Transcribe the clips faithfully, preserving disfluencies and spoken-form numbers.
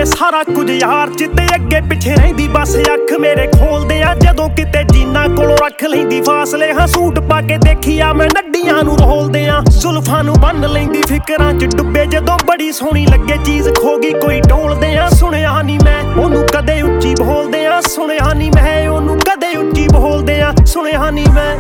ਜਾਵੇ ਸਾਰਾ ਕੁਝ ਯਾਰ ਚਿੱਤੇ ਅੱਗੇ ਪਿੱਛੇ ਰਹਿੰਦੀ ਬਸ ਅੱਖ ਮੇਰੇ ਖੋਲਦੇ ਆ ਜਦੋਂ ਕਿਤੇ ਜੀਨਾ ਕੋਲੋਂ ਰੱਖ ਲੈਂਦੀ ਫਾਸਲੇ ਹਾਂ ਸੂਟ ਪਾ ਕੇ ਦੇਖਿਆ ਮੈਂ ਨੱਡੀਆਂ ਨੂੰ ਰੋਲਦੇ ਆ ਜ਼ੁਲਫਾਂ ਨੂੰ ਬੰਨ ਲੈਂਦੀ ਫਿਕਰਾਂ 'ਚ ਡੁੱਬੇ ਜਦੋਂ ਬੜੀ ਸੋਹਣੀ ਲੱਗੇ ਚੀਜ਼ ਖੋ ਗਈ ਕੋਈ ਢੋਲਦੇ ਆ ਸੁਣਿਆ ਨਹੀਂ ਮੈਂ ਉਹਨੂੰ ਕਦੇ ਉੱਚੀ ਬੋਲਦੇ ਆ ਸੁਣਿਆ ਨਹੀਂ ਮੈਂ ਉਹਨੂੰ ਕਦੇ ਉੱਚੀ ਬੋਲਦੇ ਆ ਸੁਣਿਆ ਨਹੀਂ ਮੈਂ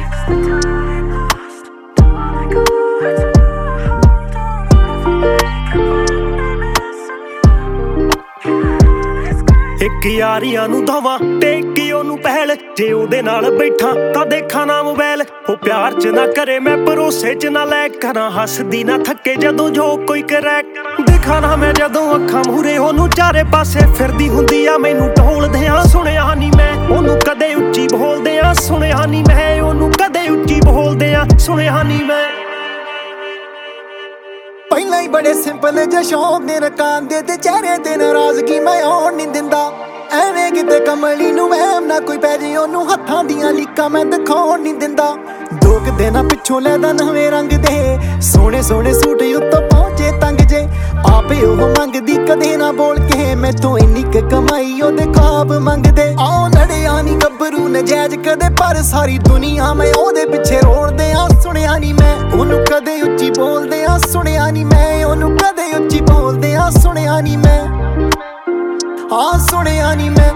ਇੱਕ ਯਾਰੀਆਂ ਨੂੰ ਦਵਾ ਟੇਕੀ ਉਹਨੂੰ ਪਹਿਲ ਜੇ ਉਹਦੇ ਨਾਲ ਬੈਠਾ ਤਾਂ ਦੇਖਾਂ ਨਾ ਮੋਬਾਈਲ ਉਹ ਪਿਆਰ ਚ ਨਾ ਕਰੇ ਮੈਂ ਭਰੋਸੇ ਚ ਨਾ ਲੈ ਕਰਾਂ ਹੱਸਦੀ ਨਾ ਥੱਕੇ ਜਦੋਂ ਜੋ ਕੋਈ ਕਰੇ ਦੇਖਾਂ ਨਾ ਮੈਂ ਜਦੋਂ ਅੱਖਾਂ ਮੂਹਰੇ ਉਹਨੂੰ ਚਾਰੇ ਪਾਸੇ ਫਿਰਦੀ ਹੁੰਦੀ ਆ ਮੈਨੂੰ ਢੋਲਦੇ ਆ ਸੁਣਿਆ ਨਹੀਂ ਮੈਂ ਉਹਨੂੰ ਕਦੇ ਉੱਚੀ ਬੋਲਦੇ ਆ ਸੁਣਿਆ ਨਹੀਂ ਮੈਂ ਉਹਨੂੰ ਕਦੇ ਉੱਚੀ ਬੋਲਦੇ ਆ ਸੁਣਿਆ ਨਹੀਂ ਮੈਂ ਪਹਿਲਾਂ ਹੀ ਬੜੇ ਸਿੰਪਲ ਜਿਹੇ ਸ਼ੌਂਕ ਨੇ ਰਕਾਂਦੇ ਤੇ ਚਿਹਰੇ ਤੇ ਨਾਰਾਜ਼ਗੀ ਮੈਂ ਆਉਣ ਨਹੀਂ ਦਿੰਦਾ ਐਵੇਂ ਕਿਤੇ ਕਮਲੀ ਨੂੰ ਵਹਿਮ ਨਾ ਕੋਈ ਪੈ ਜੇ ਉਹਨੂੰ ਹੱਥਾਂ ਦੀਆਂ ਲੀਕਾਂ ਮੈਂ ਦਿਖਾਉਣ ਨਹੀਂ ਦਿੰਦਾ ਦੋ ਕੁ ਦਿਨਾਂ ਪਿੱਛੋਂ ਲੈਦਾ ਨਵੇਂ ਰੰਗ ਦੇ ਸੋਹਣੇ ਸੋਹਣੇ ਸੂਟ ਉੱਤੋਂ ਪਹੁੰਚੇ ਤੰਗ ਜੇ ਆਪੇ ਉਹ ਮੰਗਦੀ ਕਦੇ ਨਾ ਬੋਲ ਕੇ ਮੈਥੋਂ ਇੰਨੀ ਕੁ ਕਮਾਈ ਉਹਦੇ ਖਾਬ ਮੰਗਦੇ ਆਉ ਲੜਿਆ ਨੀ ਗੱਭਰੂ ਨਜਾਇਜ਼ ਕਦੇ ਪਰ ਸਾਰੀ ਦੁਨੀਆ ਮੈਂ ਉਹਦੇ ਪਿੱਛੇ ਰੋਲਦੇ ਆ ਸੁਣਿਆ ਨਹੀਂ ਮੈਂ ਉਹਨੂੰ ਕਦੇ ਉੱਚੀ ਬੋਲਦੇ ਆ ਸੁਣਿਆ ਨਹੀਂ ਮੈਂ ਉਹਨੂੰ ਕਦੇ ਉੱਚੀ ਬੋਲਦੇ ਆ ਸੁਣਿਆ ਨਹੀਂ ਮੈਂ ਹਾਂ ਸੁਣਿਆ ਨਹੀਂ ਮੈਂ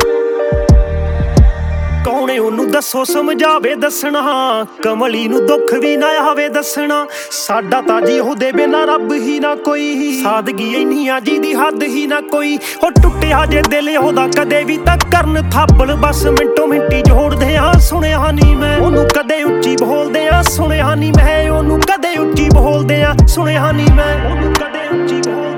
ਕੌਣੇ ਉਹਨੂੰ ਦੱਸੋ ਸਮਝਾਵੇ ਦੱਸਣਾ ਕਮਲੀ ਨੂੰ ਦੁੱਖ ਵੀ ਨਾ ਆਵੇ ਦੱਸਣਾ ਸਾਡਾ ਤਾਂ ਜੀ ਉਹਦੇ ਬਿਨਾਂ ਰੱਬ ਹੀ ਨਾ ਕੋਈ ਸਾਦਗੀ ਇੰਨੀ ਆ ਜਿਹਦੀ ਹੱਦ ਹੀ ਨਾ ਕੋਈ ਉਹ ਟੁੱਟਿਆ ਜੇ ਦਿਲ ਉਹਦਾ ਕਦੇ ਵੀ ਤਾਂ ਕਰਨ ਥਾਪਲ ਬਸ ਮਿੰਟੋ ਮਿੰਟੀ ਜੋੜਦੇ ਆ ਸੁਣਿਆ ਨਹੀਂ ਮੈਂ ਉਹਨੂੰ ਕਦੇ ਉੱਚੀ ਬੋਲਦੇ ਆ ਸੁਣਿਆ ਨਹੀਂ ਮੈਂ ਉਹਨੂੰ ਕਦੇ ਉੱਚੀ ਬੋਲਦੇ ਆ ਸੁਣਿਆ ਨਹੀਂ ਮੈਂ ਉਹਨੂੰ ਕਦੇ ਉੱਚੀ ਬੋਲ